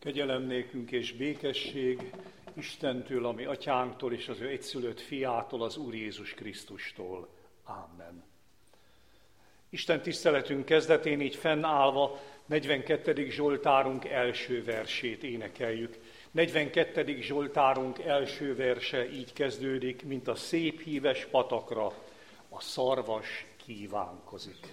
Kegyelem nékünk és békesség Istentől, ami atyánktól és az ő egyszülött fiától, az Úr Jézus Krisztustól. Ámen. Isten tiszteletünk kezdetén így fennállva 42. Zsoltárunk első versét énekeljük. 42. Zsoltárunk első verse így kezdődik, mint a szép híves patakra a szarvas kívánkozik.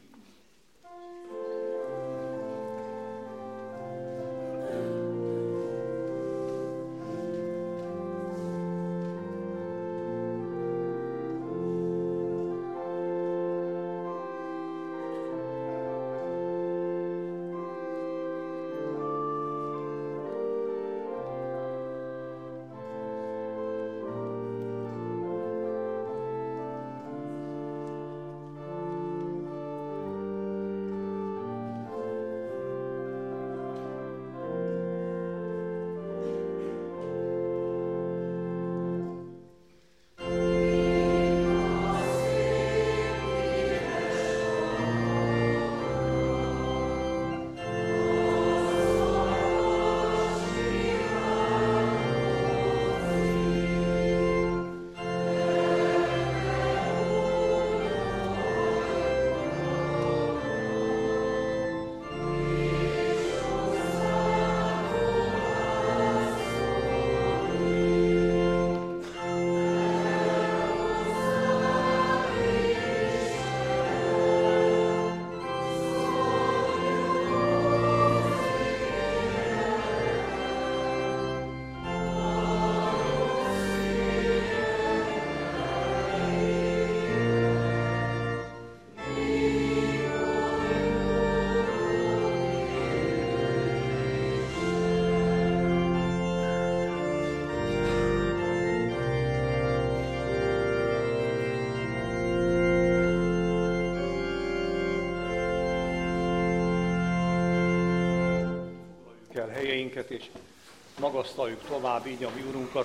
Helyeinket, és magasztaljuk tovább így a mi Urunkat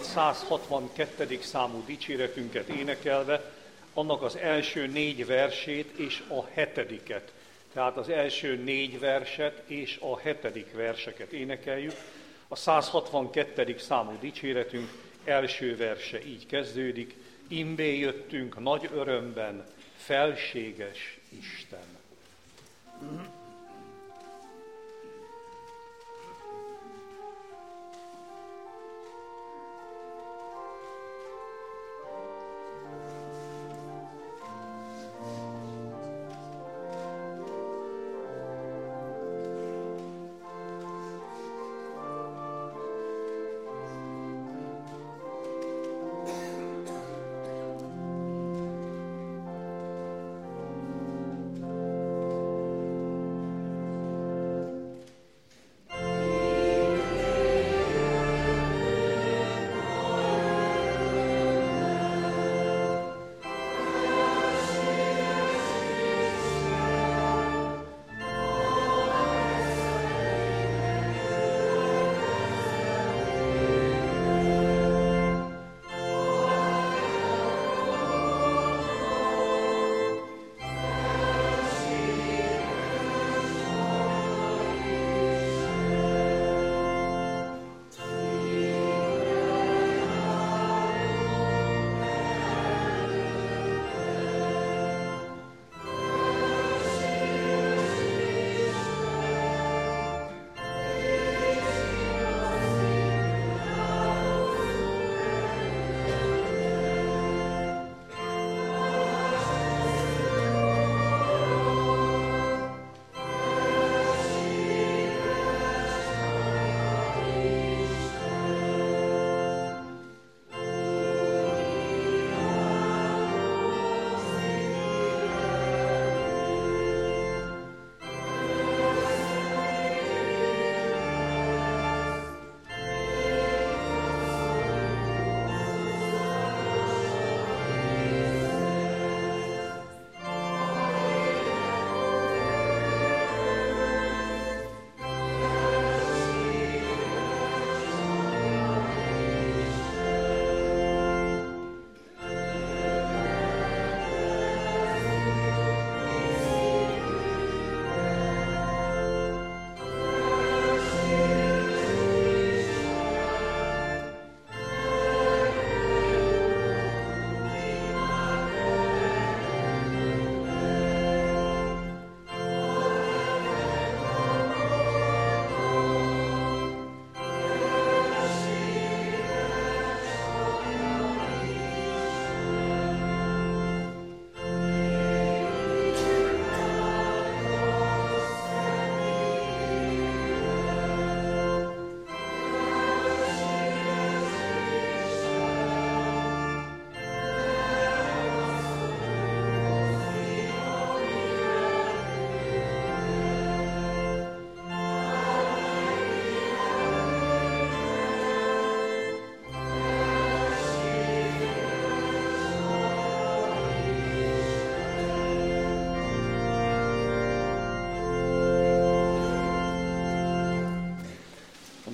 162. számú dicséretünket énekelve, annak az első 4 versét és a 7. Tehát az első 4 verset és a 7. verseket énekeljük. A 162. számú dicséretünk első verse így kezdődik: Imbé jöttünk nagy örömben, felséges Isten.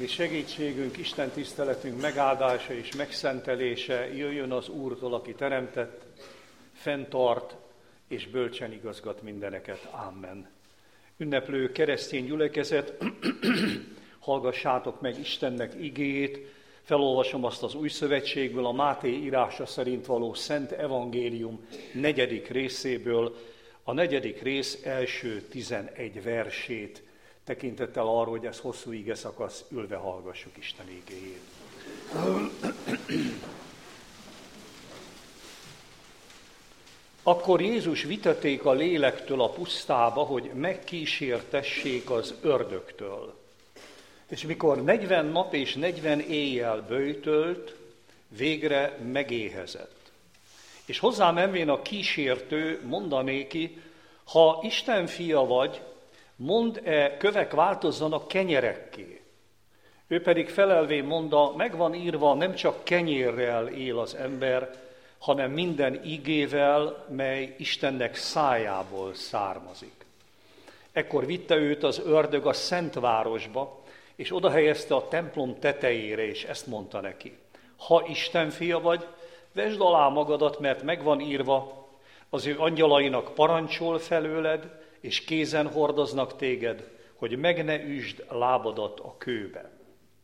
mi segítségünk, Isten tiszteletünk megáldása és megszentelése jöjjön az Úrtól, aki teremtett, fenntart és bölcsen igazgat mindeneket. Amen. Ünneplő keresztény gyülekezet, hallgassátok meg Istennek igéjét, felolvasom azt az Új Szövetségből, a Máté írása szerint való Szent Evangélium 4. részéből, a 4. rész első 11 versét, tekintettel arra, hogy ez hosszú igeszakasz, ülve hallgassuk Isten igéjét. Akkor Jézus viteték a lélektől a pusztába, hogy megkísértessék az ördögtől. És mikor 40 nap és 40 éjjel böjtölt, végre megéhezett. És hozzá menvén a kísértő mondanéki, ha Isten fia vagy, mondd-e, kövek változzanak kenyerekké. Ő pedig felelvén mondta, megvan írva, nem csak kenyérrel él az ember, hanem minden igével, mely Istennek szájából származik. Ekkor vitte őt az ördög a Szentvárosba, és oda helyezte a templom tetejére, és ezt mondta neki. Ha Isten fia vagy, vesd alá magadat, mert megvan írva, az ő angyalainak parancsol felőled, és kézen hordoznak téged, hogy meg ne üsd lábadat a kőbe.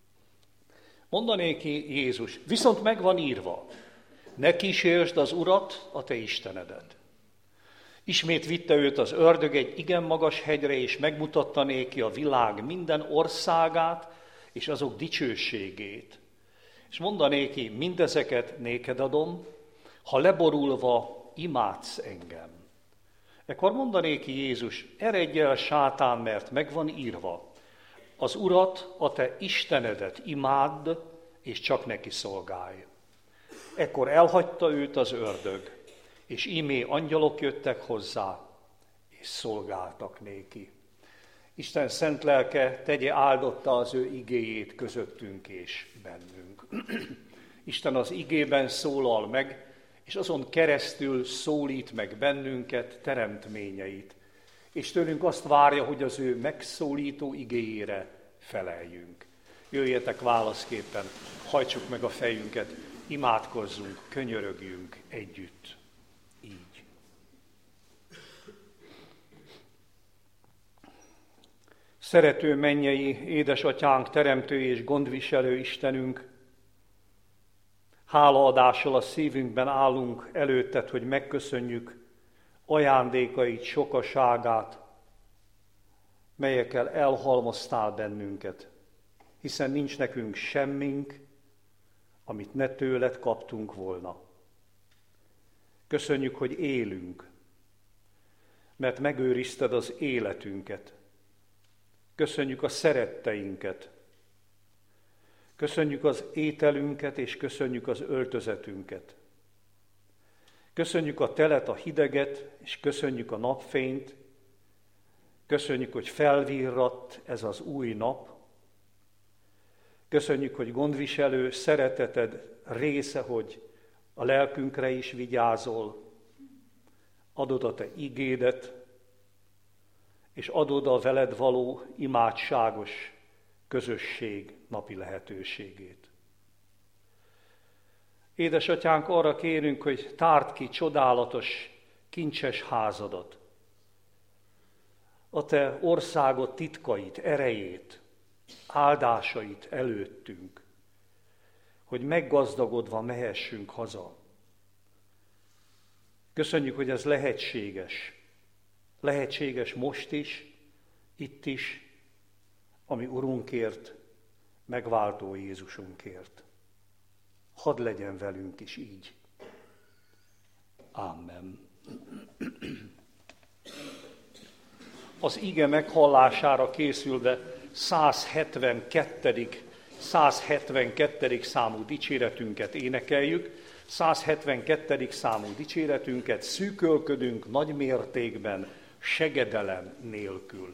Mondanéki Jézus, viszont megvan írva, ne kísérsd az Urat, a te Istenedet. Ismét vitte őt az ördög egy igen magas hegyre, és megmutatta néki a világ minden országát, és azok dicsőségét. És mondanéki, mindezeket néked adom, ha leborulva imádsz engem. Ekkor mondanéki Jézus, eredj el, sátán, mert megvan írva, az Urat, a te Istenedet imádd, és csak neki szolgálj. Ekkor elhagyta őt az ördög, és íme angyalok jöttek hozzá, és szolgáltak néki. Isten szent lelke tegye áldotta az ő igéjét közöttünk és bennünk. Isten az igében szólal meg, és azon keresztül szólít meg bennünket, teremtményeit. És tőlünk azt várja, hogy az ő megszólító igéjére feleljünk. Jöjjetek válaszképpen, hajtsuk meg a fejünket, imádkozzunk, könyörögjünk együtt. Így. Szerető mennyei édesatyánk, teremtő és gondviselő Istenünk, hálaadással a szívünkben állunk előtted, hogy megköszönjük ajándékaid sokaságát, melyekkel elhalmoztál bennünket, hiszen nincs nekünk semmink, amit ne tőled kaptunk volna. Köszönjük, hogy élünk, mert megőrizted az életünket. Köszönjük a szeretteinket. Köszönjük az ételünket, és köszönjük az öltözetünket. Köszönjük a telet, a hideget, és köszönjük a napfényt. Köszönjük, hogy felvirradt ez az új nap. Köszönjük, hogy gondviselő szereteted része, hogy a lelkünkre is vigyázol. Adod a te igédet, és adod a veled való imádságos közösség napi lehetőségét. Édesatyánk, arra kérünk, hogy tárd ki csodálatos, kincses házadat, a te országod titkait, erejét, áldásait előttünk, hogy meggazdagodva mehessünk haza. Köszönjük, hogy ez lehetséges. Lehetséges most is, itt is, ami Urunkért, megváltó Jézusunkért. Hadd legyen velünk is így. Amen. Az ige meghallására készülve 172. számú dicséretünket énekeljük. 172. számú dicséretünket szűkölködünk nagy mértékben, segedelem nélkül.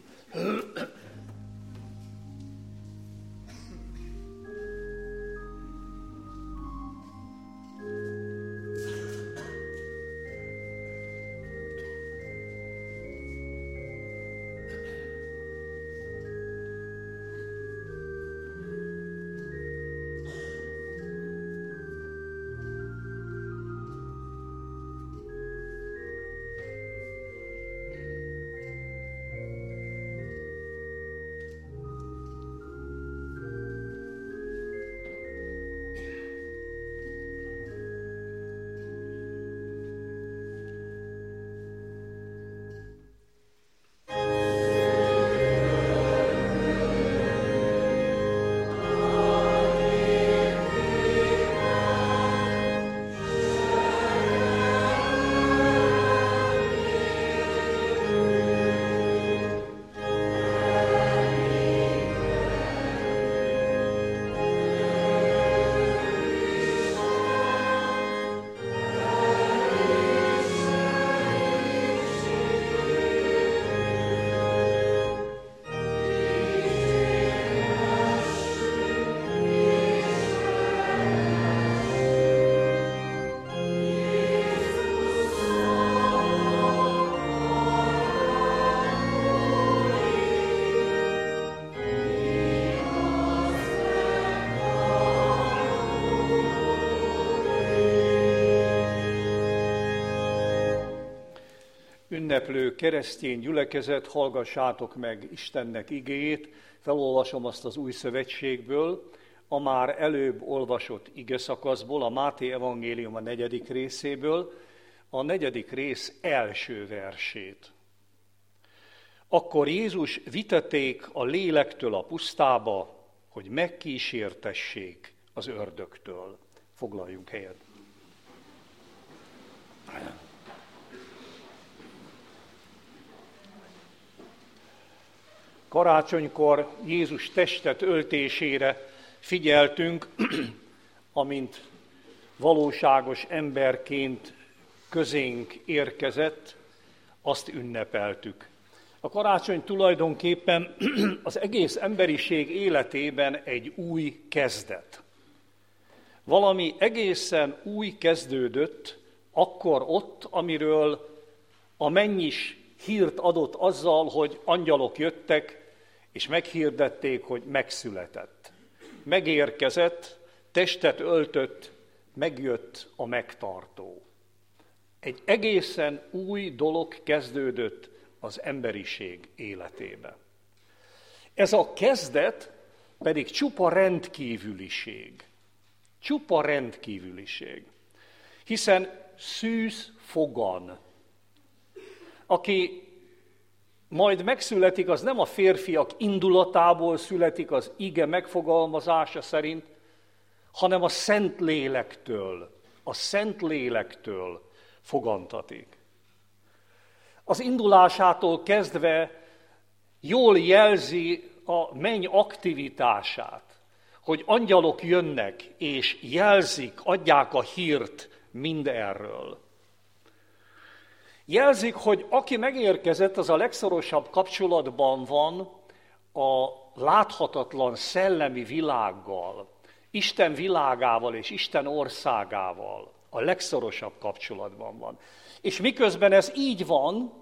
ünneplő keresztény gyülekezet, hallgassátok meg Istennek igéjét, felolvasom azt az Új Szövetségből, a már előbb olvasott igeszakaszból, a Máté evangélium a 4. részéből, a 4. rész első versét. Akkor Jézus viteték a lélektől a pusztába, hogy megkísértessék az ördögtől. Foglaljunk helyet. Karácsonykor Jézus testet öltésére figyeltünk, amint valóságos emberként közénk érkezett, azt ünnepeltük. A karácsony tulajdonképpen az egész emberiség életében egy új kezdet. Valami egészen új kezdődött akkor ott, amiről a mennyis hírt adott azzal, hogy angyalok jöttek, és meghirdették, hogy megszületett. Megérkezett, testet öltött, megjött a megtartó. Egy egészen új dolog kezdődött az emberiség életébe. Ez a kezdet pedig csupa rendkívüliség. Csupa rendkívüliség. Hiszen szűz fogan, aki majd megszületik, az nem a férfiak indulatából születik az ige megfogalmazása szerint, hanem a Szentlélektől fogantatik. Az indulásától kezdve jól jelzi a menny aktivitását, hogy angyalok jönnek és jelzik, adják a hírt mindenről. Jelzik, hogy aki megérkezett, az a legszorosabb kapcsolatban van a láthatatlan szellemi világgal, Isten világával és Isten országával. A legszorosabb kapcsolatban van. És miközben ez így van,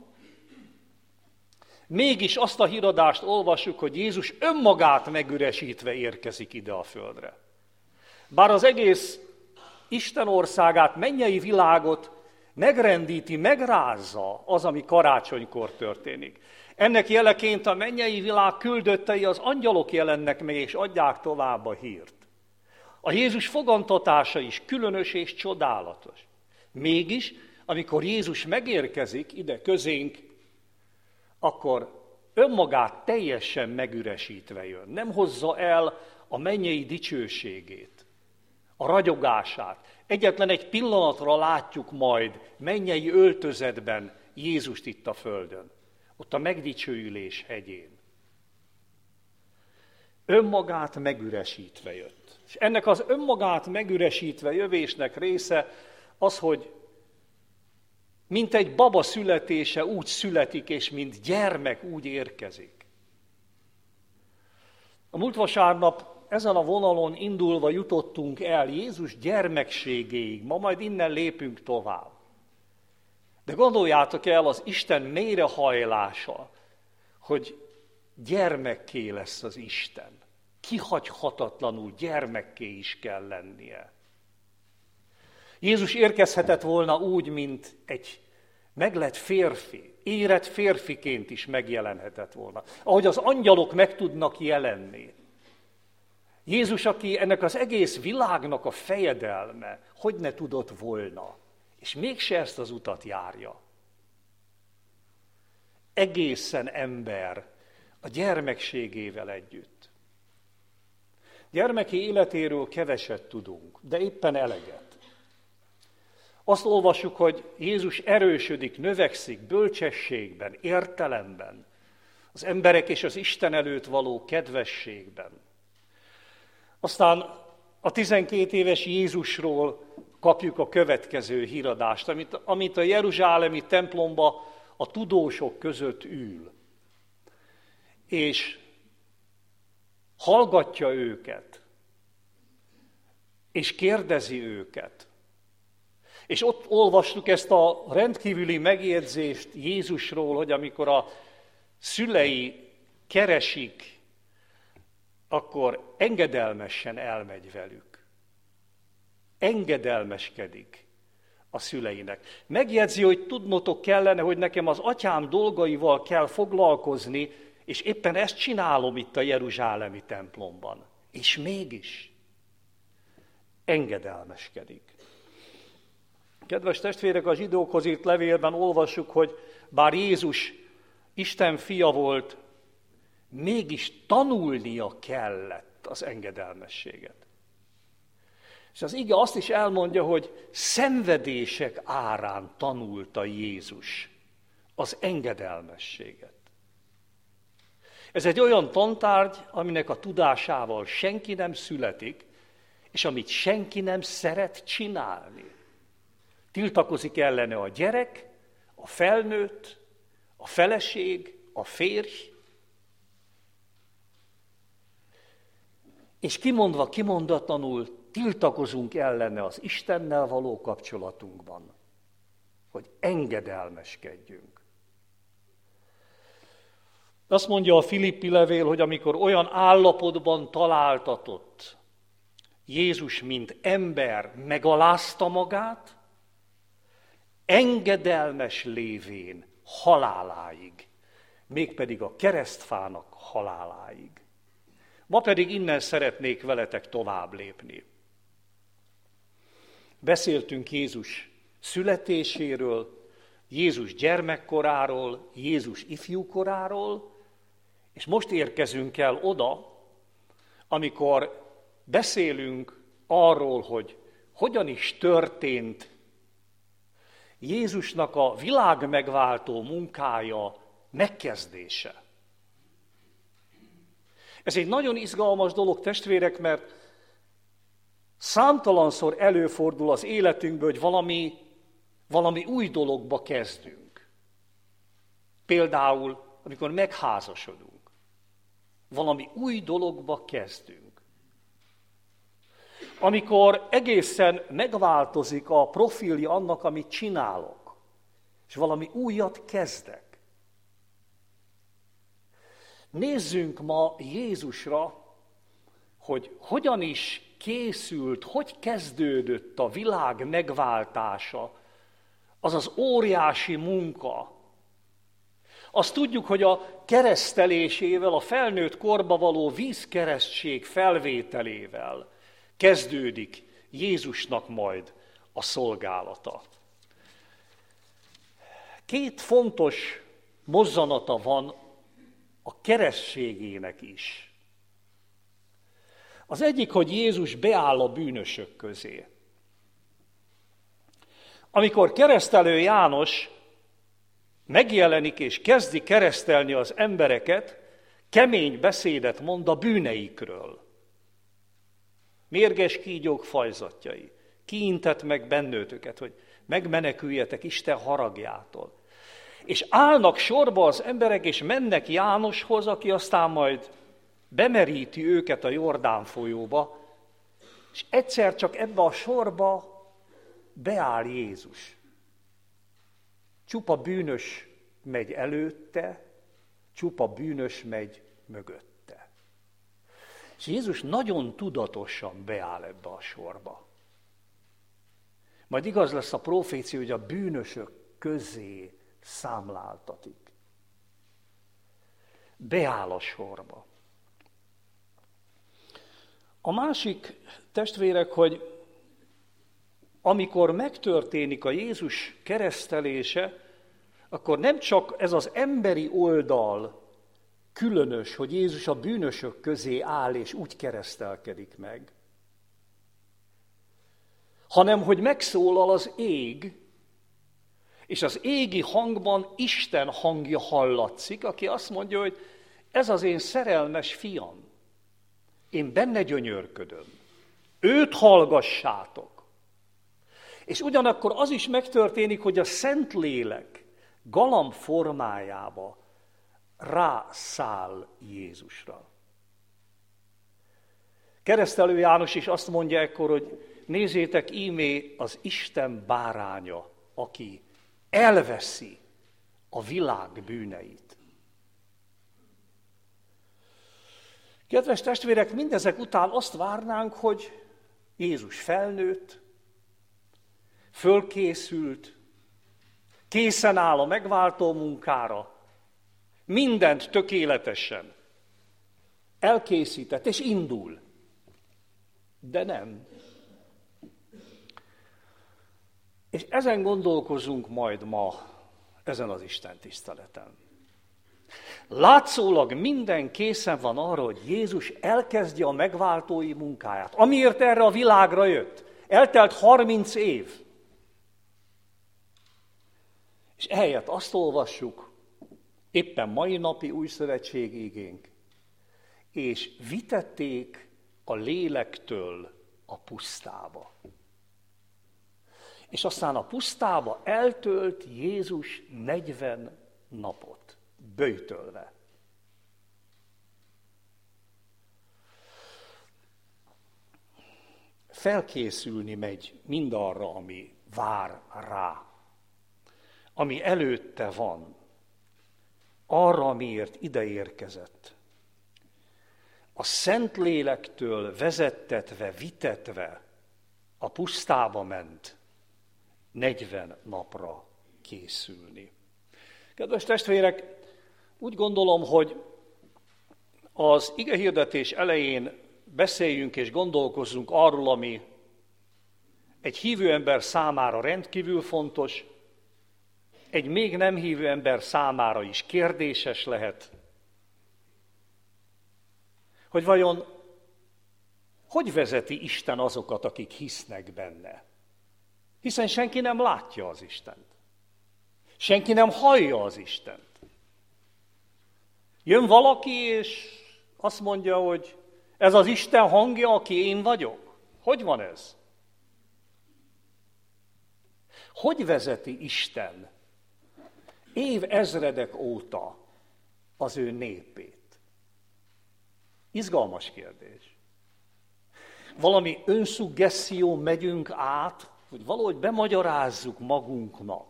mégis azt a híradást olvassuk, hogy Jézus önmagát megüresítve érkezik ide a földre. Bár az egész Isten országát, mennyei világot megrendíti, megrázza az, ami karácsonykor történik. Ennek jeleként a mennyei világ küldöttei, az angyalok jelennek meg, és adják tovább a hírt. A Jézus fogantatása is különös és csodálatos. Mégis, amikor Jézus megérkezik ide közénk, akkor önmagát teljesen megüresítve jön. Nem hozza el a mennyei dicsőségét, a ragyogását. Egyetlen egy pillanatra látjuk majd mennyei öltözetben Jézust itt a földön, ott a megdicsőülés hegyén. Önmagát megüresítve jött. És ennek az önmagát megüresítve jövésnek része az, hogy mint egy baba születése úgy születik, és mint gyermek úgy érkezik. A múlt vasárnap ezen a vonalon indulva jutottunk el Jézus gyermekségéig, ma majd innen lépünk tovább. De gondoljátok el az Isten mélyrehajlása, hogy gyermekké lesz az Isten. Kihagyhatatlanul gyermekké is kell lennie. Jézus érkezhetett volna úgy, mint egy meglett férfi, érett férfiként is megjelenhetett volna. Ahogy az angyalok meg tudnak jelenni. Jézus, aki ennek az egész világnak a fejedelme, hogy ne tudott volna, és mégse ezt az utat járja. Egészen ember a gyermekségével együtt. Gyermeki életéről keveset tudunk, de éppen eleget. Azt olvassuk, hogy Jézus erősödik, növekszik bölcsességben, értelemben, az emberek és az Isten előtt való kedvességben. Aztán a 12 éves Jézusról kapjuk a következő híradást, amit a jeruzsálemi templomba a tudósok között ül, és hallgatja őket, és kérdezi őket. És ott olvastuk ezt a rendkívüli megjegyzést Jézusról, hogy amikor a szülei keresik, akkor engedelmesen elmegy velük. Engedelmeskedik a szüleinek. Megjegyzi, hogy tudnotok kellene, hogy nekem az atyám dolgaival kell foglalkozni, és éppen ezt csinálom itt a jeruzsálemi templomban. És mégis engedelmeskedik. Kedves testvérek, a zsidókhoz írt levélben olvassuk, hogy bár Jézus Isten fia volt, mégis tanulnia kellett az engedelmességet. És az ige azt is elmondja, hogy szenvedések árán tanulta Jézus az engedelmességet. Ez egy olyan tantárgy, aminek a tudásával senki nem születik, és amit senki nem szeret csinálni. Tiltakozik ellene a gyerek, a felnőtt, a feleség, a férj, és kimondva, kimondatlanul tiltakozunk ellene az Istennel való kapcsolatunkban, hogy engedelmeskedjünk. Azt mondja a Filippi levél, hogy amikor olyan állapotban találtatott Jézus, mint ember megalázta magát, engedelmes lévén haláláig, mégpedig a keresztfának haláláig. Ma pedig innen szeretnék veletek tovább lépni. Beszéltünk Jézus születéséről, Jézus gyermekkoráról, Jézus ifjúkoráról, és most érkezünk el oda, amikor beszélünk arról, hogy hogyan is történt Jézusnak a világ megváltó munkája megkezdése. Ez egy nagyon izgalmas dolog, testvérek, mert számtalanszor előfordul az életünkből, hogy valami új dologba kezdünk. Például, amikor megházasodunk. Valami új dologba kezdünk. Amikor egészen megváltozik a profilja annak, amit csinálok, és valami újat kezdek. Nézzünk ma Jézusra, hogy hogyan is készült, hogy kezdődött a világ megváltása, az az óriási munka. Azt tudjuk, hogy a keresztelésével, a felnőtt korba való vízkeresztség felvételével kezdődik Jézusnak majd a szolgálata. Két fontos mozzanata van a keresztségének is. Az egyik, hogy Jézus beáll a bűnösök közé. Amikor keresztelő János megjelenik és kezdi keresztelni az embereket, kemény beszédet mond a bűneikről. Mérges kígyók fajzatjai, kiintett meg bennőtöket, hogy megmeneküljetek Isten haragjától. És állnak sorba az emberek, és mennek Jánoshoz, aki aztán majd bemeríti őket a Jordán folyóba, és egyszer csak ebbe a sorba beáll Jézus. Csupa bűnös megy előtte, csupa bűnös megy mögötte. És Jézus nagyon tudatosan beáll ebbe a sorba. Majd igaz lesz a profécia, hogy a bűnösök közé számláltatik. Beáll a sorba. A másik, testvérek, hogy amikor megtörténik a Jézus keresztelése, akkor nem csak ez az emberi oldal különös, hogy Jézus a bűnösök közé áll és úgy keresztelkedik meg, hanem hogy megszólal az ég, és az égi hangban Isten hangja hallatszik, aki azt mondja, hogy ez az én szerelmes fiam, én benne gyönyörködöm, őt hallgassátok. És ugyanakkor az is megtörténik, hogy a Szentlélek galamb formájába rászáll Jézusra. Keresztelő János is azt mondja ekkor, hogy nézzétek, íme az Isten báránya, aki elveszi a világ bűneit. Kedves testvérek, mindezek után azt várnánk, hogy Jézus felnőtt, fölkészült, készen áll a megváltó munkára, mindent tökéletesen elkészített, és indul. De nem. És ezen gondolkozunk majd ma, ezen az Isten tiszteleten. Látszólag minden készen van arra, hogy Jézus elkezdje a megváltói munkáját, amiért erre a világra jött. Eltelt 30 év. És ehelyett azt olvassuk, éppen mai napi újszövetség igénk, és vitették a lélektől a pusztába. És aztán a pusztába eltölt Jézus 40 napot, böjtölve. Felkészülni megy mindarra, ami vár rá, ami előtte van, arra, amiért ide érkezett. A Szentlélektől vezettetve, vitetve a pusztába ment 40 napra készülni. Kedves testvérek, úgy gondolom, hogy az igehirdetés elején beszéljünk és gondolkozzunk arról, ami egy hívő ember számára rendkívül fontos, egy még nem hívő ember számára is kérdéses lehet, hogy vajon hogy vezeti Isten azokat, akik hisznek benne? Hiszen senki nem látja az Istent. Senki nem hallja az Istent. Jön valaki, és azt mondja, hogy ez az Isten hangja, aki én vagyok. Hogy van ez? Hogy vezeti Isten évezredek óta az ő népét? Izgalmas kérdés. Valami önszuggesszión megyünk át, hogy valahogy bemagyarázzuk magunknak.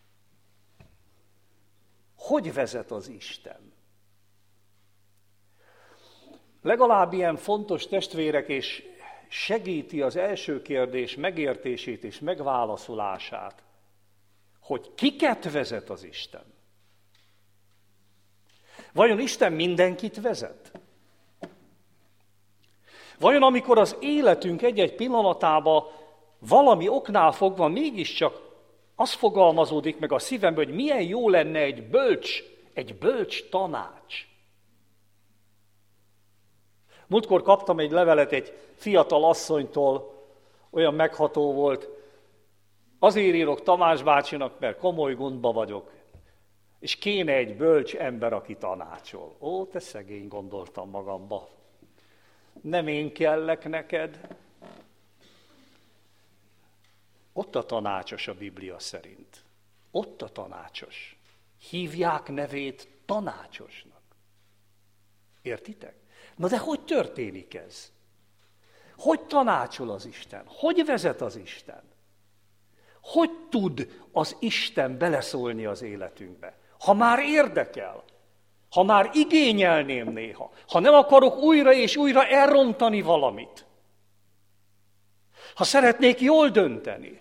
Hogy vezet az Isten? Legalább ilyen fontos, testvérek, és segíti az első kérdés megértését és megválaszolását, hogy kiket vezet az Isten? Vajon Isten mindenkit vezet? Vajon amikor az életünk egy-egy pillanatában valami oknál fogva mégiscsak az fogalmazódik meg a szívemben, hogy milyen jó lenne egy bölcs tanács. Múltkor kaptam egy levelet egy fiatal asszonytól, olyan megható volt, azért írok Tamás bácsinak, mert komoly gondba vagyok, és kéne egy bölcs ember, aki tanácsol. Ó, te szegény, gondoltam magamba. Nem én kellek neked? Ott a tanácsos a Biblia szerint. Ott a tanácsos. Hívják nevét tanácsosnak. Értitek? Na de hogy történik ez? Hogy tanácsol az Isten? Hogy vezet az Isten? Hogy tud az Isten beleszólni az életünkbe? Ha már érdekel, ha már igényelném néha, ha nem akarok újra és újra elrontani valamit, ha szeretnék jól dönteni,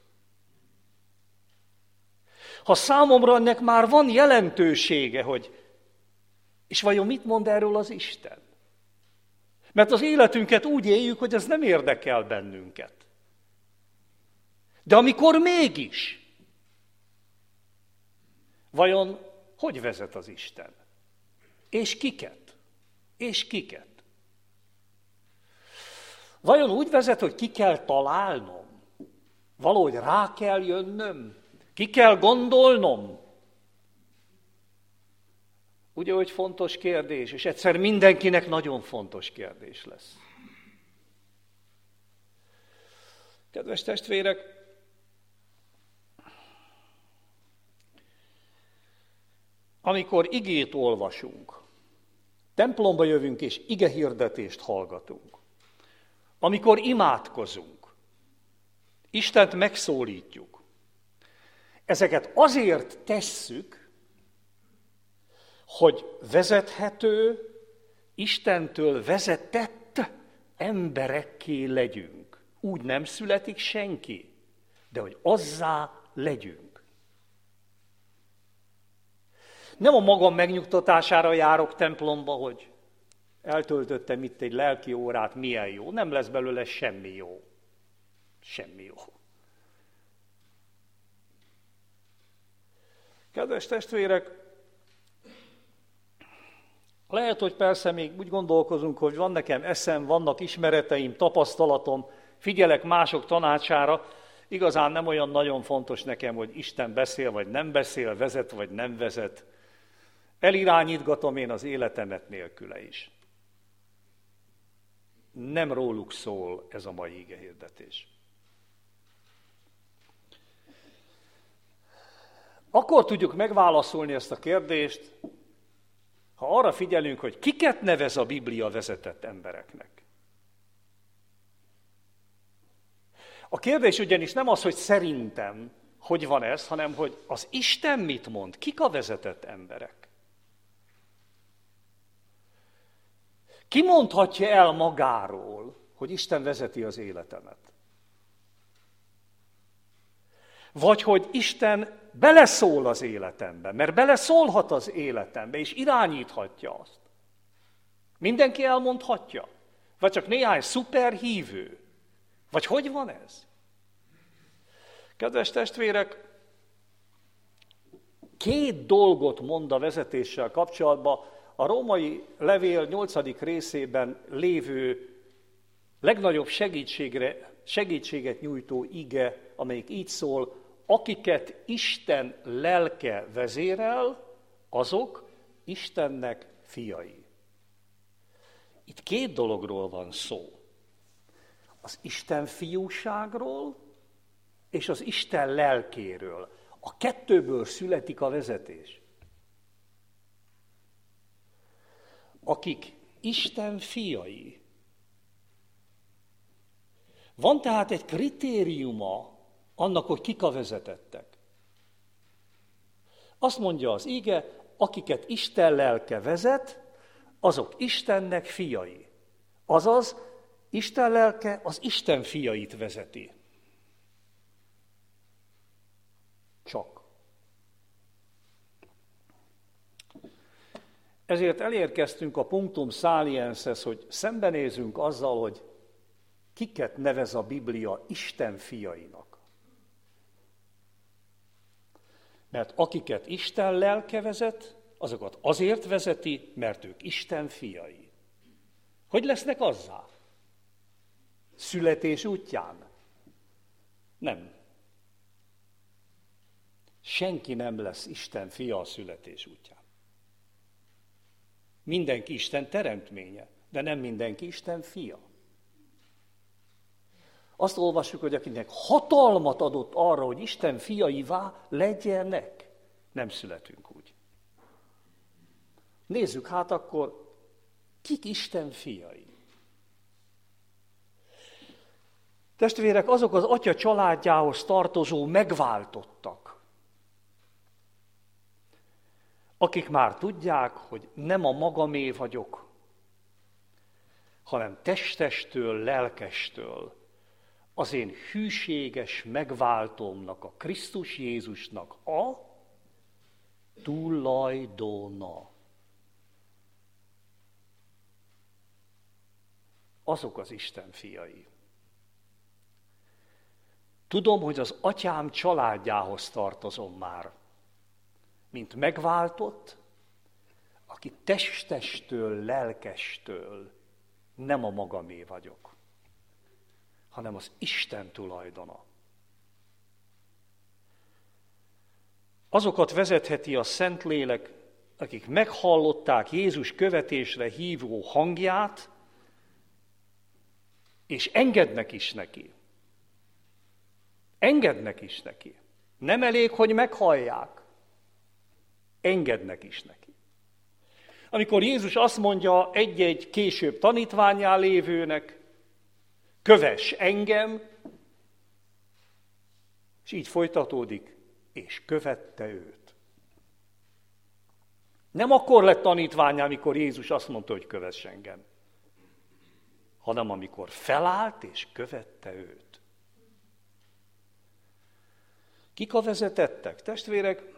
ha számomra ennek már van jelentősége, hogy és vajon mit mond erről az Isten? Mert az életünket úgy éljük, hogy ez nem érdekel bennünket. De amikor mégis, vajon hogy vezet az Isten? És kiket? És kiket? Vajon úgy vezet, hogy ki kell találnom? Valahogy rá kell jönnöm? Ki kell gondolnom? Ugye, hogy fontos kérdés, és egyszer mindenkinek nagyon fontos kérdés lesz. Kedves testvérek, amikor igét olvasunk, templomba jövünk és igehirdetést hallgatunk, amikor imádkozunk, Istent megszólítjuk, ezeket azért tesszük, hogy vezethető, Istentől vezetett emberekké legyünk. Úgy nem születik senki, de hogy azzá legyünk. Nem a magam megnyugtatására járok templomba, hogy eltöltöttem itt egy lelki órát, milyen jó. Nem lesz belőle semmi jó. Semmi jó. Kedves testvérek, lehet, hogy persze még úgy gondolkozunk, hogy van nekem eszem, vannak ismereteim, tapasztalatom, figyelek mások tanácsára, igazán nem olyan nagyon fontos nekem, hogy Isten beszél, vagy nem beszél, vezet, vagy nem vezet. Elirányítgatom én az életemet nélküle is. Nem róluk szól ez a mai igehirdetés. Akkor tudjuk megválaszolni ezt a kérdést, ha arra figyelünk, hogy kiket nevez a Biblia vezetett embereknek. A kérdés ugyanis nem az, hogy szerintem, hogy van ez, hanem hogy az Isten mit mond, kik a vezetett emberek. Ki mondhatja el magáról, hogy Isten vezeti az életemet? Vagy hogy Isten beleszól az életembe, mert beleszólhat az életembe, és irányíthatja azt. Mindenki elmondhatja? Vagy csak néhány szuper hívő? Vagy hogy van ez? Kedves testvérek, 2 dolgot mond a vezetéssel kapcsolatban a római levél 8. részében lévő legnagyobb segítséget nyújtó ige, amelyik így szól, akiket Isten lelke vezérel, azok Istennek fiai. Itt 2 dologról van szó. Az Isten fiúságról és az Isten lelkéről. A 2-ből születik a vezetés. Akik Isten fiai. Van tehát egy kritériuma annak, hogy kik a vezetettek. Azt mondja az ige, akiket Isten lelke vezet, azok Istennek fiai. Azaz, Isten lelke az Isten fiait vezeti. Csak. Ezért elérkeztünk a punctum salienshez, hogy szembenézünk azzal, hogy kiket nevez a Biblia Isten fiainak. Mert akiket Isten lelke vezet, azokat azért vezeti, mert ők Isten fiai. Hogy lesznek azzá? Születés útján? Nem. Senki nem lesz Isten fia a születés útján. Mindenki Isten teremtménye, de nem mindenki Isten fia. Azt olvassuk, hogy akinek hatalmat adott arra, hogy Isten fiaivá legyenek, nem születünk úgy. Nézzük hát akkor, kik Isten fiai. Testvérek, azok az Atya családjához tartozó megváltottak, akik már tudják, hogy nem a magamé vagyok, hanem testestől, lelkestől, az én hűséges megváltómnak, a Krisztus Jézusnak a tulajdona. Azok az Isten fiai. Tudom, hogy az atyám családjához tartozom már, mint megváltott, aki testestől, lelkestől nem a magamé vagyok, hanem az Isten tulajdona. Azokat vezetheti a Szentlélek, akik meghallották Jézus követésre hívó hangját, és engednek is neki. Engednek is neki. Nem elég, hogy meghallják. Engednek is neki. Amikor Jézus azt mondja egy-egy később tanítvánnyá lévőnek, kövess engem, és így folytatódik, és követte őt. Nem akkor lett tanítvánnyá, amikor Jézus azt mondta, hogy kövess engem, hanem amikor felállt és követte őt. Kik a vezetettek? Testvérek,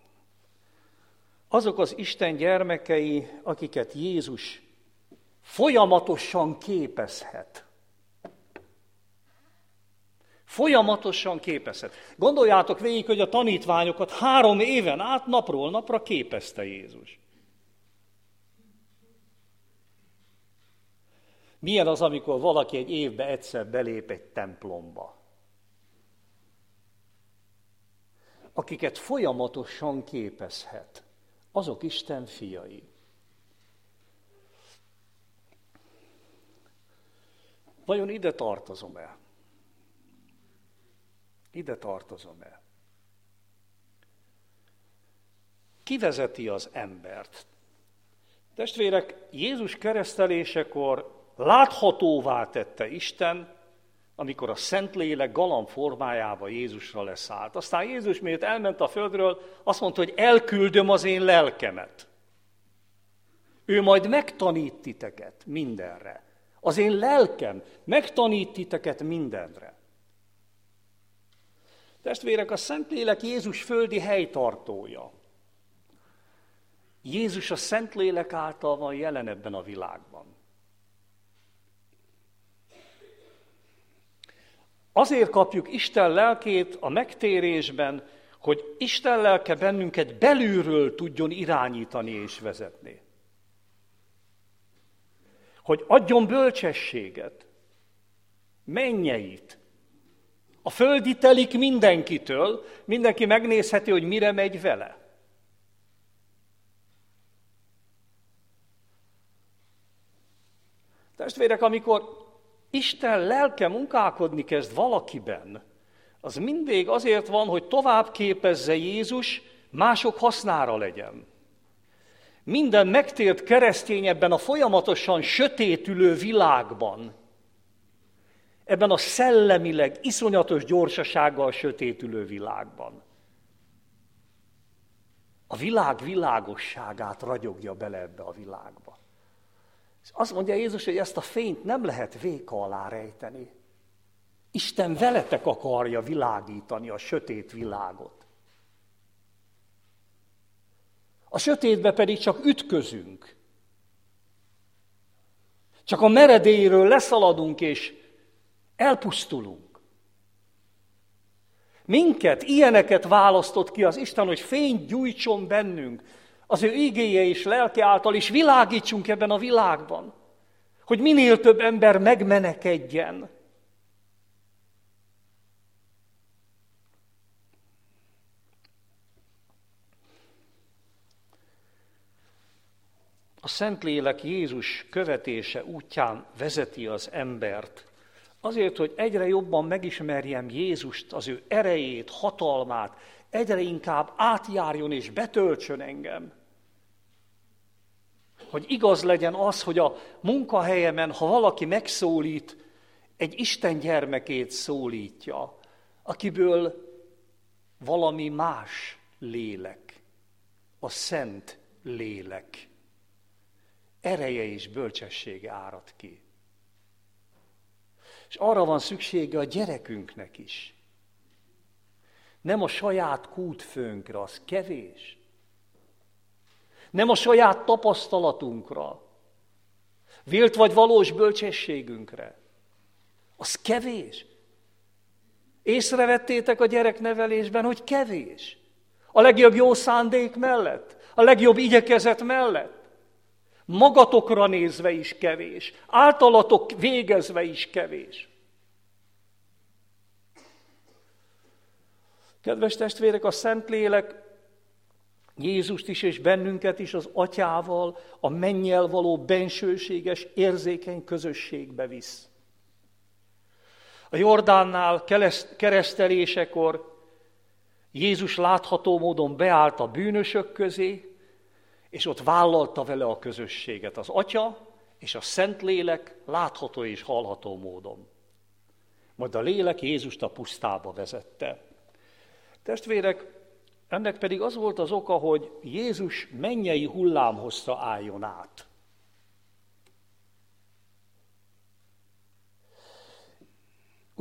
azok az Isten gyermekei, akiket Jézus folyamatosan képezhet. Folyamatosan képezhet. Gondoljátok végig, hogy a tanítványokat 3 éven át napról napra képezte Jézus. Milyen az, amikor valaki egy évbe egyszer belép egy templomba? Akiket folyamatosan képezhet, azok Isten fiai. Vajon ide tartozom-e? Ide tartozom-e? Ki vezeti az embert? Testvérek, Jézus keresztelésekor láthatóvá tette Isten, amikor a Szentlélek galamb formájába Jézusra leszállt. Aztán Jézus, miért elment a földről, azt mondta, hogy elküldöm az én lelkemet. Ő majd megtanít titeket mindenre. Az én lelkem megtanít titeket mindenre. Testvérek, a Szentlélek Jézus földi helytartója. Jézus a Szentlélek által van jelen ebben a világban. Azért kapjuk Isten lelkét a megtérésben, hogy Isten lelke bennünket belülről tudjon irányítani és vezetni. Hogy adjon bölcsességet, mennyeit. A földi telik mindenkitől, mindenki megnézheti, hogy mire megy vele. Testvérek, amikor Isten lelke munkálkodni kezd valakiben, az mindig azért van, hogy tovább képezze Jézus, mások hasznára legyen. Minden megtért keresztény ebben a folyamatosan sötétülő világban, ebben a szellemileg iszonyatos gyorsasággal sötétülő világban, a világ világosságát ragyogja bele ebbe a világba. És azt mondja Jézus, hogy ezt a fényt nem lehet véka alá rejteni. Isten veletek akarja világítani a sötét világot. A sötétbe pedig csak ütközünk. Csak a meredélyről leszaladunk és elpusztulunk. Minket, ilyeneket választott ki az Isten, hogy fényt gyújtson bennünk, az ő igéje és lelke által, és világítsunk ebben a világban, hogy minél több ember megmenekedjen. A Szentlélek Jézus követése útján vezeti az embert, azért, hogy egyre jobban megismerjem Jézust, az ő erejét, hatalmát, egyre inkább átjárjon és betöltsön engem. Hogy igaz legyen az, hogy a munkahelyemen, ha valaki megszólít, egy Isten gyermekét szólítja, akiből valami más lélek, a Szent Lélek ereje és bölcsessége árad ki. És arra van szüksége a gyerekünknek is. Nem a saját kútfőnkre, az kevés. Nem a saját tapasztalatunkra, vélt vagy valós bölcsességünkre. Az kevés. Észrevettétek a gyereknevelésben, hogy kevés. A legjobb jó szándék mellett, a legjobb igyekezet mellett. Magatokra nézve is kevés, általatok végezve is kevés. Kedves testvérek, a Szentlélek Jézust is és bennünket is az Atyával, a mennyel való bensőséges, érzékeny közösségbe visz. A Jordánnál keresztelésekor Jézus látható módon beállt a bűnösök közé, és ott vállalta vele a közösséget az Atya és a Szentlélek látható és hallható módon. Majd a lélek Jézust a pusztába vezette. Testvérek, ennek pedig az volt az oka, hogy Jézus mennyei hullámhosszra álljon át.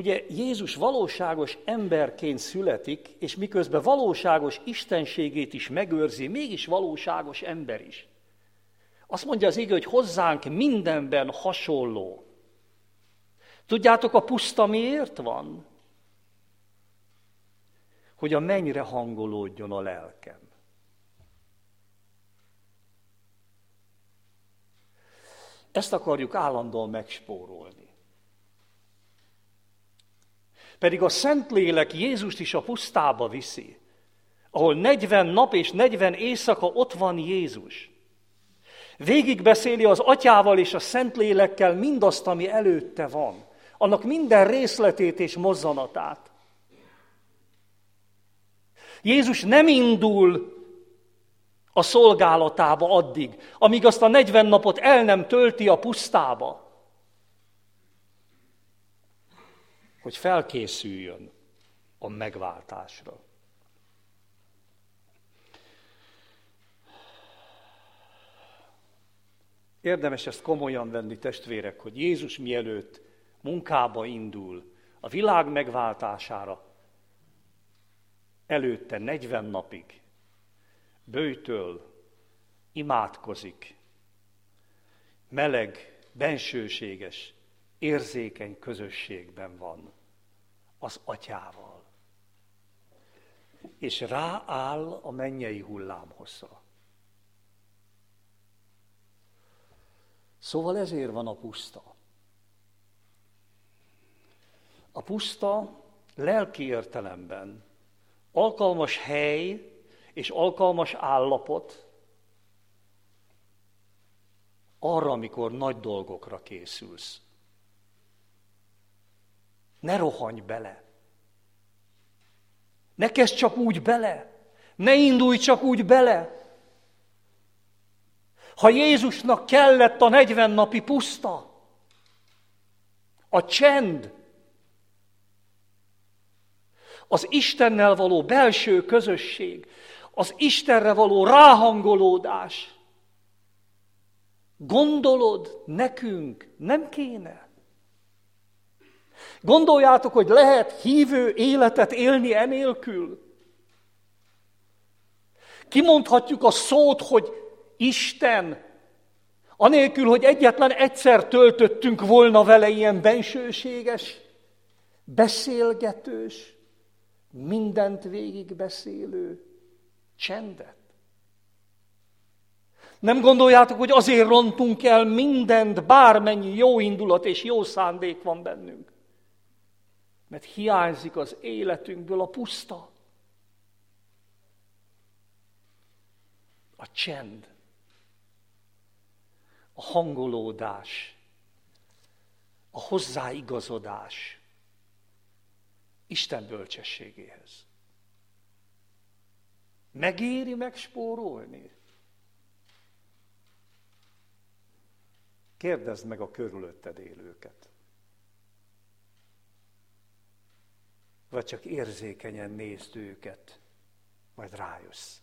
Ugye Jézus valóságos emberként születik, és miközben valóságos istenségét is megőrzi, mégis valóságos ember is. Azt mondja az ige, hogy hozzánk mindenben hasonló. Tudjátok, a puszta miért van? Hogy a mennyre hangolódjon a lelkem. Ezt akarjuk állandóan megspórolni. Pedig a Szentlélek Jézust is a pusztába viszi, ahol 40 nap és 40 éjszaka ott van Jézus. Végigbeszéli az Atyával és a Szentlélekkel mindazt, ami előtte van. Annak minden részletét és mozzanatát. Jézus nem indul a szolgálatába addig, amíg azt a 40 napot el nem tölti a pusztába, hogy felkészüljön a megváltásra. Érdemes ezt komolyan venni, testvérek, hogy Jézus mielőtt munkába indul a világ megváltására, előtte 40 napig böjtöl, imádkozik, meleg, bensőséges, érzékeny közösségben van az Atyával. És rááll a mennyei hullámhosszra. Szóval ezért van a puszta. A puszta lelki értelemben alkalmas hely és alkalmas állapot arra, amikor nagy dolgokra készülsz. Ne rohanj bele. Ne kezdj csak úgy bele. Ne indulj csak úgy bele. Ha Jézusnak kellett a 40 napi puszta, a csend, az Istennel való belső közösség, az Istenre való ráhangolódás, gondolod, nekünk nem kéne? Gondoljátok, hogy lehet hívő életet élni enélkül? Kimondhatjuk a szót, hogy Isten, anélkül, hogy egyetlen egyszer töltöttünk volna vele ilyen bensőséges, beszélgetős, mindent végigbeszélő csendet. Nem gondoljátok, hogy azért rontunk el mindent, bármennyi jó indulat és jó szándék van bennünk? Mert hiányzik az életünkből a puszta. A csend. A hangolódás. A hozzáigazodás Isten bölcsességéhez. Megéri megspórolni? Kérdezd meg a körülötted élőket. Vagy csak érzékenyen nézd őket, majd rájössz.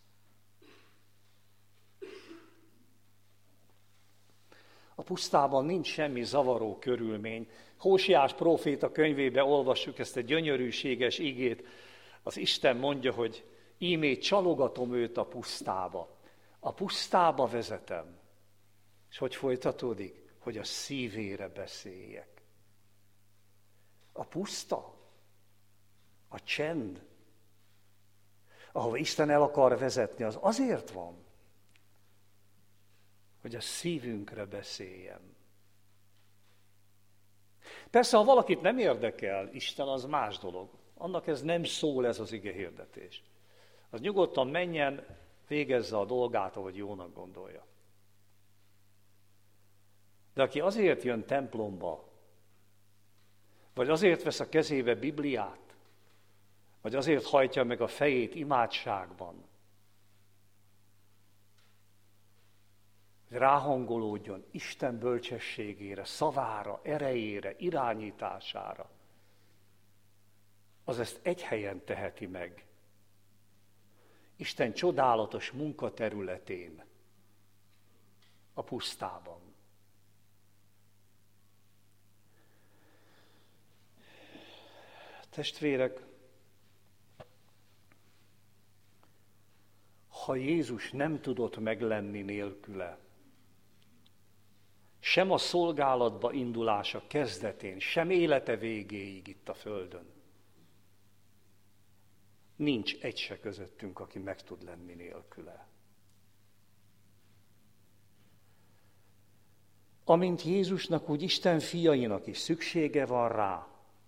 A pusztában nincs semmi zavaró körülmény. Hósiás próféta könyvébe olvassuk ezt a gyönyörűséges igét. Az Isten mondja, hogy ímé csalogatom őt a pusztába. A pusztába vezetem. És hogy folytatódik? Hogy a szívére beszéljek. A puszta, a csend, ahova Isten el akar vezetni, az azért van, hogy a szívünkre beszéljem. Persze, ha valakit nem érdekel Isten, az más dolog. Annak ez nem szól, ez az ige hirdetés. Az nyugodtan menjen, végezze a dolgát, ahogy jónak gondolja. De aki azért jön templomba, vagy azért vesz a kezébe Bibliát, vagy azért hajtja meg a fejét imádságban, hogy ráhangolódjon Isten bölcsességére, szavára, erejére, irányítására, az ezt egy helyen teheti meg. Isten csodálatos munkaterületén, a pusztában. Testvérek, ha Jézus nem tudott meglenni nélküle, sem a szolgálatba indulása kezdetén, sem élete végéig itt a földön, nincs egy se közöttünk, aki meg tud lenni nélküle. Amint Jézusnak, úgy Isten fiainak is szüksége van rá.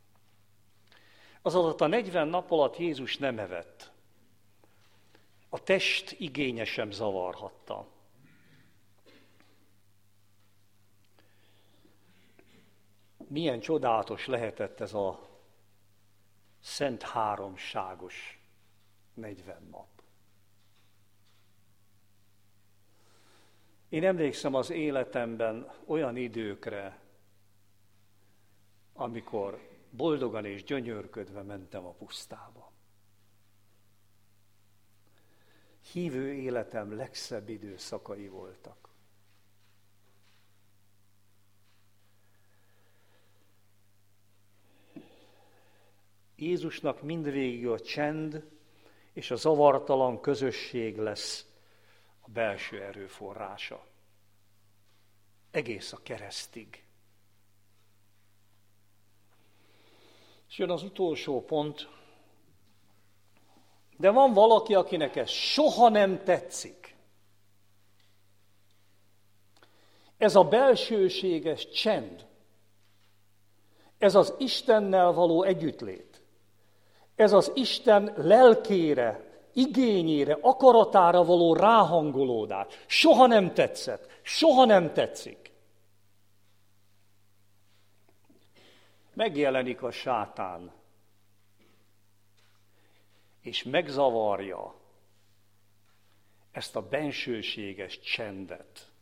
Az alatt a 40 nap alatt Jézus nem evett. A test igénye sem zavarhatta. Milyen csodálatos lehetett ez a szent háromságos 40 nap. Én emlékszem az életemben olyan időkre, amikor boldogan és gyönyörködve mentem a pusztába. Hívő életem legszebb időszakai voltak. Jézusnak mindvégig a csend és a zavartalan közösség lesz a belső erőforrása. Egész a keresztig. És jön az utolsó pont. De van valaki, akinek ez soha nem tetszik. Ez a belsőséges csend. Ez az Istennel való együttlét. Ez az Isten lelkére, igényére, akaratára való ráhangolódás. Soha nem tetszett, soha nem tetszik. Megjelenik a sátán, és megzavarja ezt a bensőséges csendet.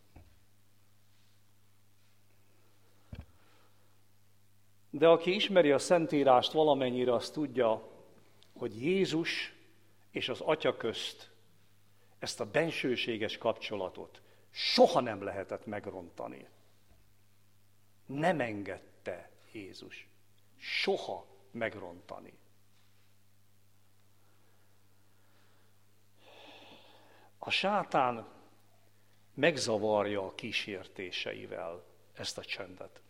De aki ismeri a Szentírást valamennyire, azt tudja, hogy Jézus és az Atya közt ezt a bensőséges kapcsolatot soha nem lehetett megrontani. Nem engedte Jézus soha megrontani. A sátán megzavarja a kísértéseivel ezt a csendet.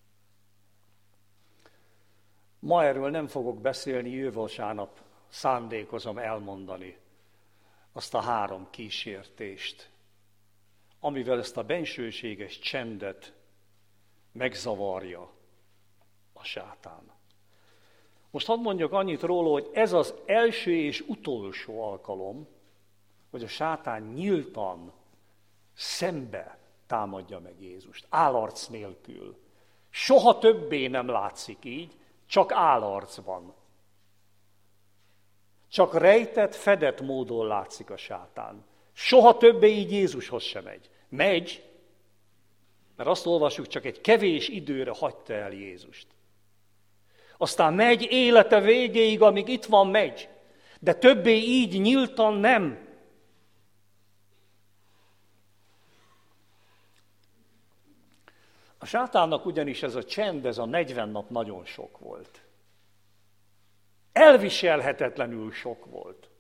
Ma erről nem fogok beszélni, jövő vasárnap szándékozom elmondani azt a 3 kísértést, amivel ezt a bensőséges csendet megzavarja a sátán. Most hadd mondjak annyit róla, hogy ez az első és utolsó alkalom, hogy a sátán nyíltan szembe támadja meg Jézust, állarc nélkül. Soha többé nem látszik így, csak állarcban. Csak rejtett, fedett módon látszik a sátán. Soha többé így Jézushoz sem megy. Megy, mert azt olvassuk, csak egy kevés időre hagyta el Jézust. Aztán megy élete végéig, amíg itt van, megy. De többé így nyíltan nem. A sátánnak ugyanis ez a csend, ez a 40 nap nagyon sok volt. Elviselhetetlenül sok volt.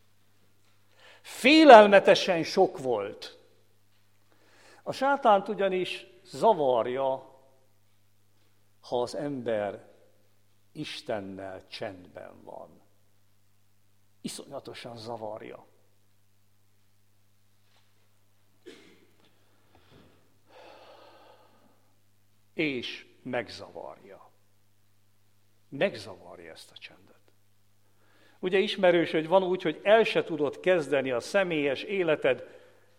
Félelmetesen sok volt. A sátánt ugyanis zavarja, ha az ember Istennel csendben van. Iszonyatosan zavarja. És megzavarja. Megzavarja ezt a csendet. Ugye ismerős, hogy van úgy, hogy el se tudod kezdeni a személyes életed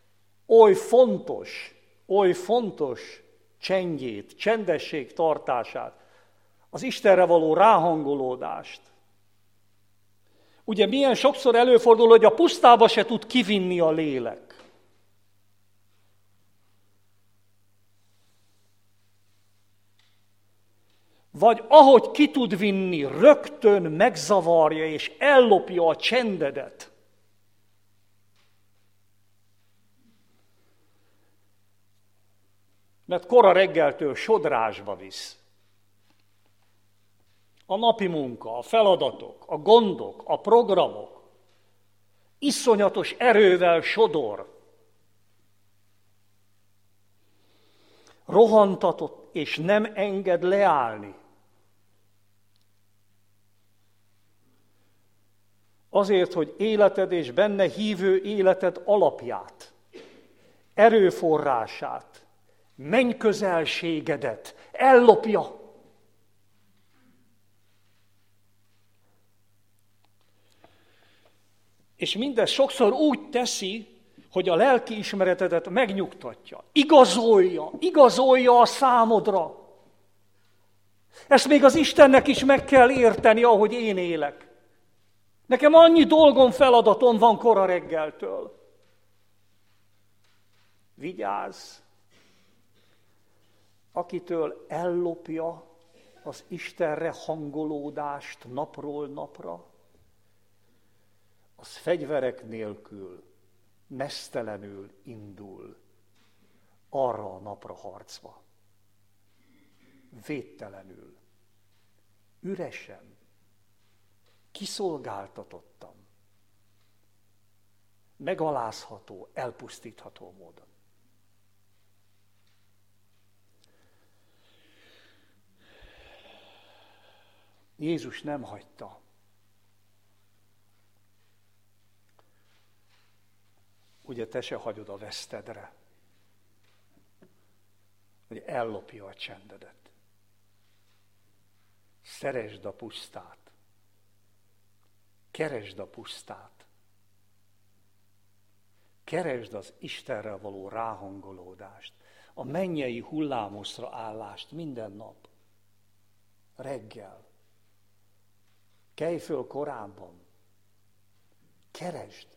oly fontos csendjét, csendesség tartását, az Istenre való ráhangolódást. Ugye milyen sokszor előfordul, hogy a pusztába se tud kivinni a lélek. Vagy ahogy ki tud vinni, rögtön megzavarja és ellopja a csendedet. Mert kora reggeltől sodrásba visz. a napi munka, a feladatok, a gondok, a programok iszonyatos erővel sodor. Rohantatott és nem enged leállni. Azért, hogy életed és benne hívő életed alapját, erőforrását, mennyközelségedet ellopja. És mindezt sokszor úgy teszi, hogy a lelkiismeretedet megnyugtatja, igazolja a számodra. Ezt még az Istennek is meg kell érteni, ahogy én élek. Nekem annyi dolgom, feladatom van kora reggeltől. Vigyázz, akitől ellopja az Istenre hangolódást napról napra, az fegyverek nélkül, meztelenül indul arra a napra harcba. Védtelenül, üresen, kiszolgáltatottan, megalázható, elpusztítható módon. Jézus nem hagyta, ugye te se hagyod a vesztedre, hogy ellopja a csendedet. Szeresd a pusztát. Keresd a pusztát. Keresd az Istenre való ráhangolódást, a mennyei hullámoszra állást minden nap. Reggel. Kelj föl korábban. Keresd.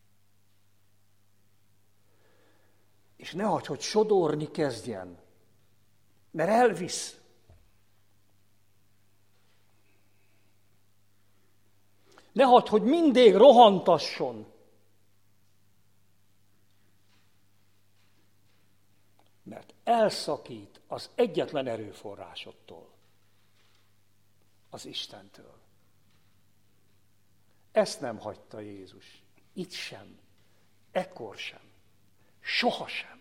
És ne hagyd, hogy sodorni kezdjen, mert elvisz. Ne hagyd, hogy mindig rohantasson. Mert elszakít az egyetlen erőforrásodtól, az Istentől. Ezt nem hagyta Jézus. Itt sem, ekkor sem, sohasem.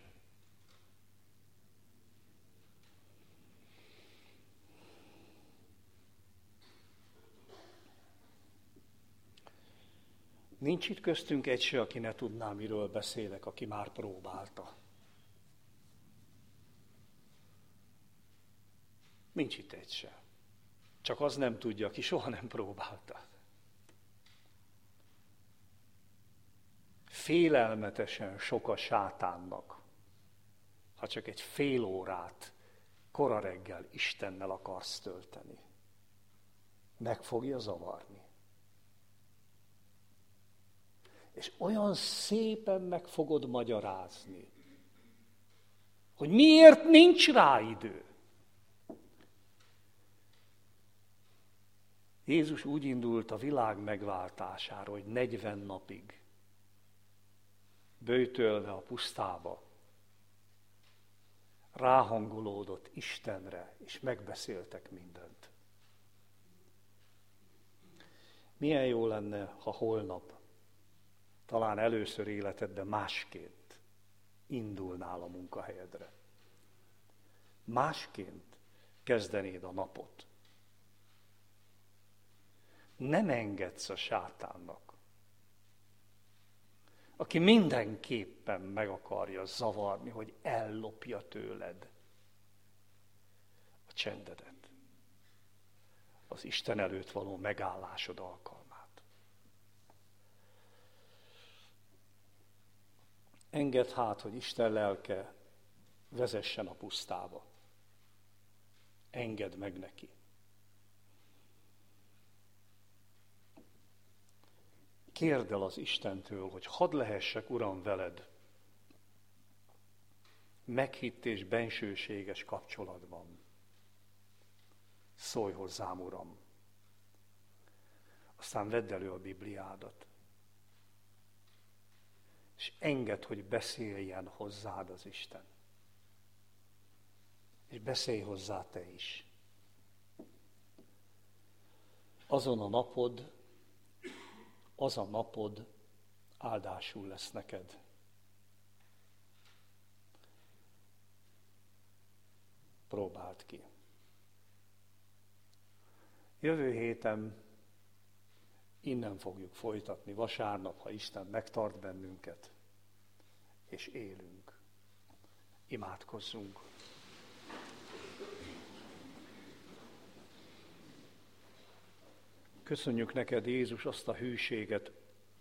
Nincs itt köztünk egy se, aki ne tudná, miről beszélek, aki már próbálta. Nincs itt egy se. Csak az nem tudja, aki soha nem próbálta. Félelmetesen sok a sátánnak, ha csak egy fél órát kora reggel Istennel akarsz tölteni. Meg fogja zavarni. És olyan szépen meg fogod magyarázni, hogy miért nincs rá idő. Jézus úgy indult a világ megváltására, hogy 40 napig böjtölve a pusztába ráhangolódott Istenre, és megbeszéltek mindent. Milyen jó lenne, ha holnap, talán először életedben másként indulnál a munkahelyedre. Másként kezdenéd a napot. Nem engedsz a sátánnak, aki mindenképpen meg akarja zavarni, hogy ellopja tőled a csendedet, az Isten előtt való megállásod alkalmát. Engedd hát, hogy Isten lelke vezessen a pusztába. Engedd meg neki. Kérd el az Istentől, hogy hadd lehessek, Uram, veled meghitt és bensőséges kapcsolatban. Szólj hozzám, Uram. Aztán vedd elő a Bibliádat. És engedd, hogy beszéljen hozzád az Isten. És beszélj hozzá te is. azon a napod, az a napod áldásul lesz neked. Próbáld ki. Jövő héten innen fogjuk folytatni, vasárnap, ha Isten megtart bennünket, és élünk. Imádkozzunk. Köszönjük neked, Jézus, azt a hűséget,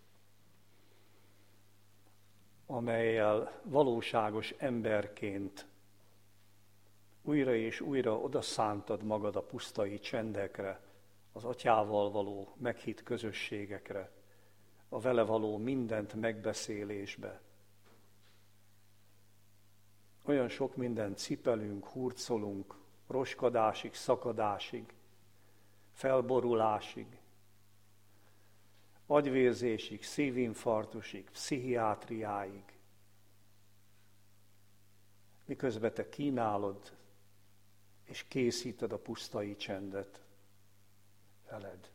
amellyel valóságos emberként újra és újra odaszántad magad a pusztai csendekre, az Atyával való meghitt közösségekre, a vele való mindent megbeszélésbe. Olyan sok mindent cipelünk, hurcolunk, roskadásig, szakadásig, felborulásig, agyvérzésig, szívinfarktusig, pszichiátriáig. Miközben te kínálod és készíted a pusztai csendet veled.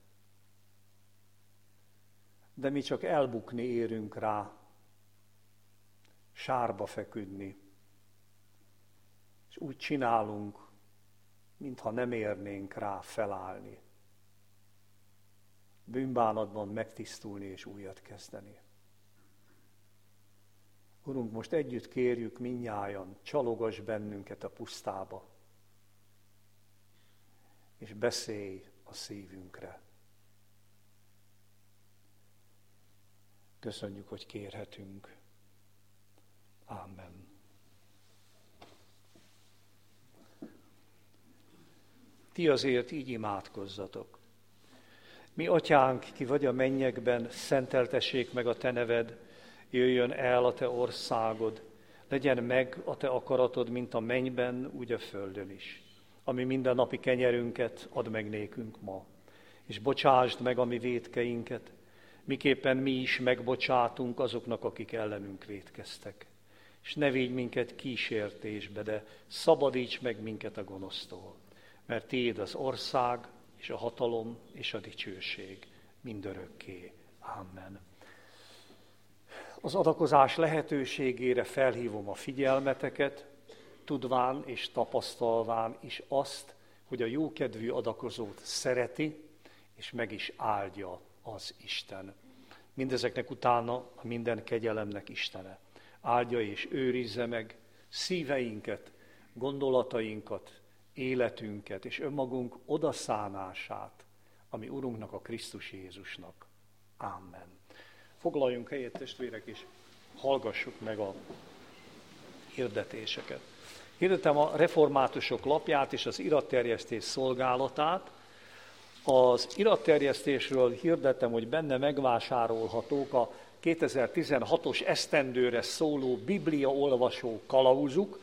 De mi csak elbukni érünk rá, sárba feküdni, és úgy csinálunk, mintha nem érnénk rá felállni. Bűnbánatban megtisztulni és újat kezdeni. Urunk, most együtt kérjük mindnyájan, csalogass bennünket a pusztába, és beszélj a szívünkre. Köszönjük, hogy kérhetünk. Amen. Ti azért így imádkozzatok. Mi, Atyánk, ki vagy a mennyekben, szenteltessék meg a te neved, jöjjön el a te országod, legyen meg a te akaratod, mint a mennyben, úgy a földön is. Ami mindennapi kenyerünket add meg nékünk ma, és bocsásd meg a mi vétkeinket, miképpen mi is megbocsátunk azoknak, akik ellenünk vétkeztek. És ne védj minket kísértésbe, de szabadíts meg minket a gonosztól, mert tiéd az ország, és a hatalom, és a dicsőség mindörökké. Amen. Az adakozás lehetőségére felhívom a figyelmeteket, tudván és tapasztalván is azt, hogy a jókedvű adakozót szereti, és meg is áldja az Isten. Mindezeknek utána a minden kegyelemnek Istene. Áldja és őrizze meg szíveinket, gondolatainkat, életünket és önmagunk odaszánását, ami Urunknak, a Krisztus Jézusnak. Amen. Foglaljunk helyet, testvérek, és hallgassuk meg a hirdetéseket. Hirdetem a reformátusok lapját és az iratterjesztés szolgálatát. Az iratterjesztésről hirdettem, hogy benne megvásárolhatók a 2016-os esztendőre szóló bibliaolvasó kalauzuk,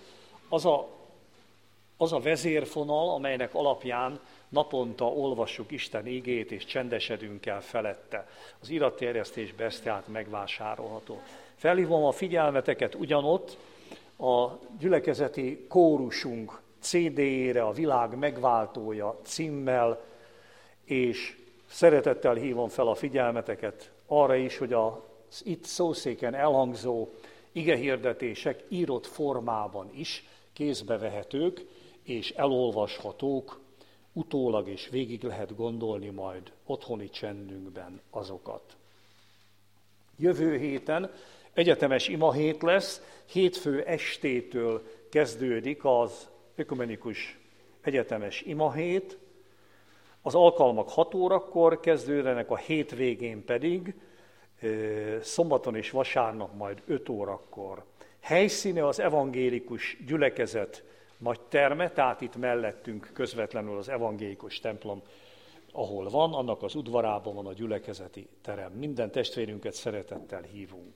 az a vezérfonal, amelynek alapján naponta olvassuk Isten igét, és csendesedünk el felette. Az iratterjesztésben ez tehát megvásárolható. Felhívom a figyelmeteket ugyanott, a gyülekezeti kórusunk CD-ére, a Világ megváltója címmel, és szeretettel hívom fel a figyelmeteket arra is, hogy az itt szószéken elhangzó igehirdetések írott formában is kézbe vehetők, és elolvashatók, utólag és végig lehet gondolni majd otthoni csendünkben azokat. Jövő héten egyetemes imahét lesz, hétfő estétől kezdődik az ökumenikus egyetemes imahét, az alkalmak 6 órakor kezdődnek, a hétvégén pedig szombaton és vasárnap majd 5 órakor. Helyszíne az evangélikus gyülekezet nagy terme, tehát itt mellettünk közvetlenül az evangélikus templom, ahol van, annak az udvarában van a gyülekezeti terem. Minden testvérünket szeretettel hívunk.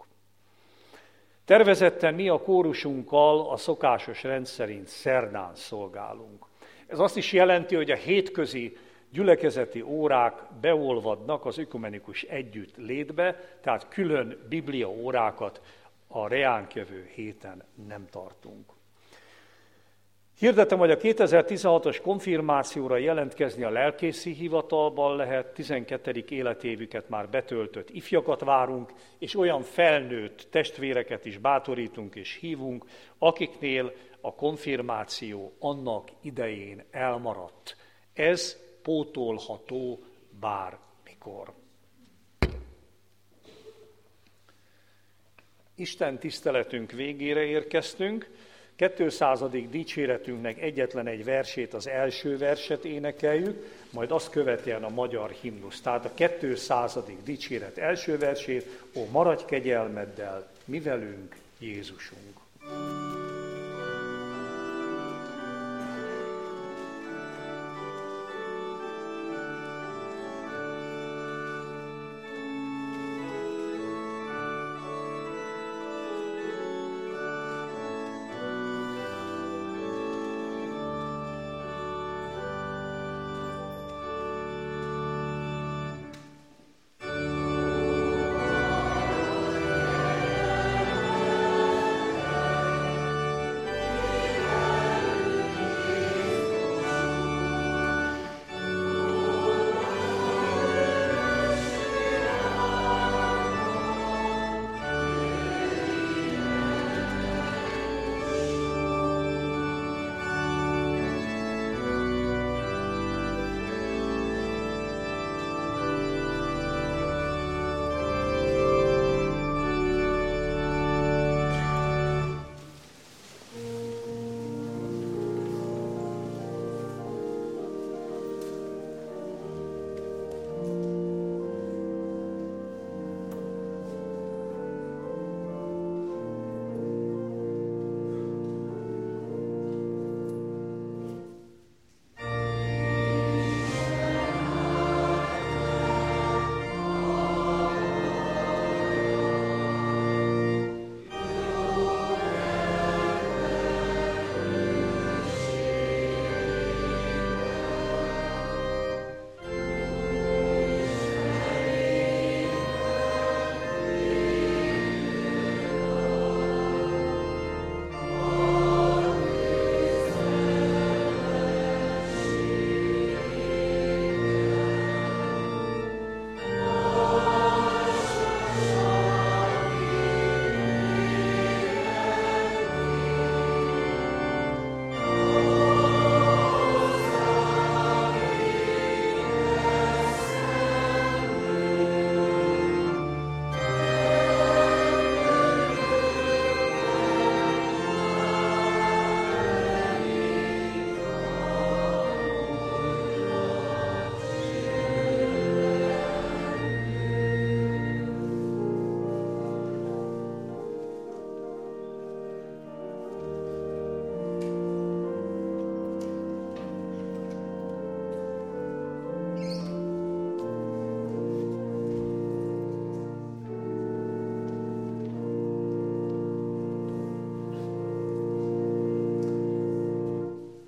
Tervezetten mi a kórusunkkal a szokásos rendszerint szerdán szolgálunk. Ez azt is jelenti, hogy a hétközi gyülekezeti órák beolvadnak az ökumenikus együttlétbe, tehát külön biblia órákat a reánk jövő héten nem tartunk. Hirdetem, hogy a 2016-os konfirmációra jelentkezni a lelkészi hivatalban lehet, 12. életévüket már betöltött ifjakat várunk, és olyan felnőtt testvéreket is bátorítunk és hívunk, akiknél a konfirmáció annak idején elmaradt. Ez pótolható bármikor. Isten tiszteletünk végére érkeztünk. 200. dicséretünknek egyetlen egy versét, az első verset énekeljük, majd azt követően a magyar himnusz. Tehát a 200. dicséret első versét, ó, maradj kegyelmeddel, mi velünk, Jézusunk.